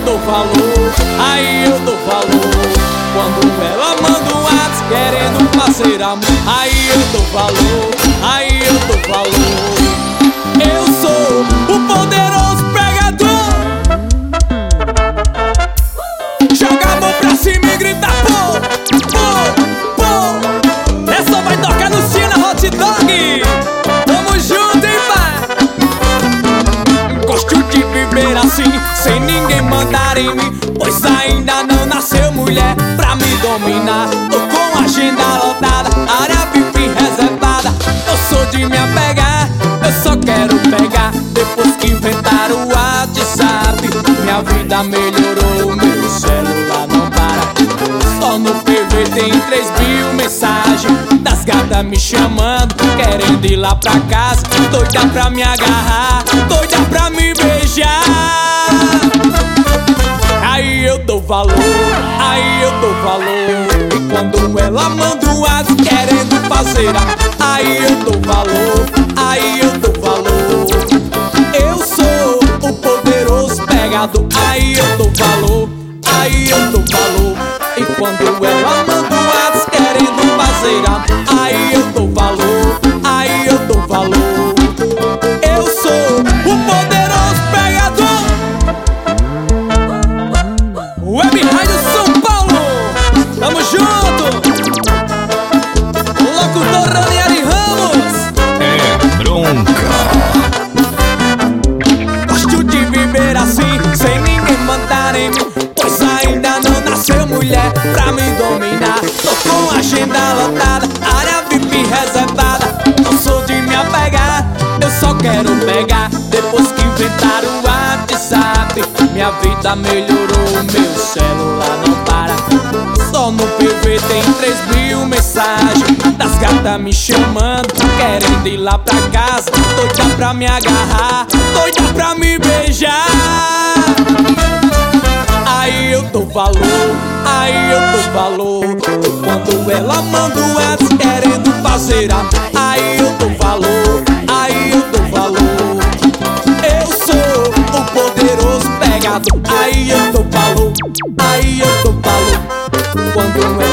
dou valor, aí eu dou valor. Quando ela manda um WhatsApp querendo fazer amor, aí eu dou valor, aí eu dou valor. Eu sou o poderoso pegador. Joga a mão pra cima e grita pô, pô, pô. Essa vai tocar no China Hot Dog. Tamo junto, hein, pai? Gosto de viver assim, sem ninguém mandar em mim, pois ainda não nasceu mulher pra me dominar. Tô com a agenda lotada, área VIP reservada. Eu sou de me apegar, eu só quero pegar. Depois que inventaram o WhatsApp, minha vida melhorou, meu celular não para. Só no PV tem 3.000 mensagens das gatas me chamando, querendo ir lá pra casa, doida pra me agarrar, doida pra me beijar. Aí eu dou valor, aí eu dou valor. E quando ela manda um WhatsApp querendo fazer aí eu dou valor, aí eu dou valor. Eu sou o poderoso pegador, aí eu dou valor, aí eu dou valor. E quando ela manda um WhatsApp querendo fazer aí eu dou valor, aí eu dou valor. Eu sou o poderoso pegador. Web Rádio São Paulo, tamo junto. Locutor Ranieri Ramos. É bronca. Gosto de viver assim, sem ninguém mandar em mim, pois ainda não nasceu mulher pra me dominar. Tô com a agenda lotada, área VIP reservada. Não sou de me apegar, eu só quero pegar. Depois que inventaram o WhatsApp, minha vida melhorou, meu celular não para. Só no PV tem 3.000 mensagens das gatas me chamando, querendo ir lá pra casa, doida pra me agarrar, doida pra me beijar. Aí eu dou valor, aí eu dou valor. Quando ela manda um WhatsApp querendo fazer aí eu dou valor, aí eu dou valor. Eu sou o poderoso pegador, aí eu dou valor, aí eu dou valor. Quando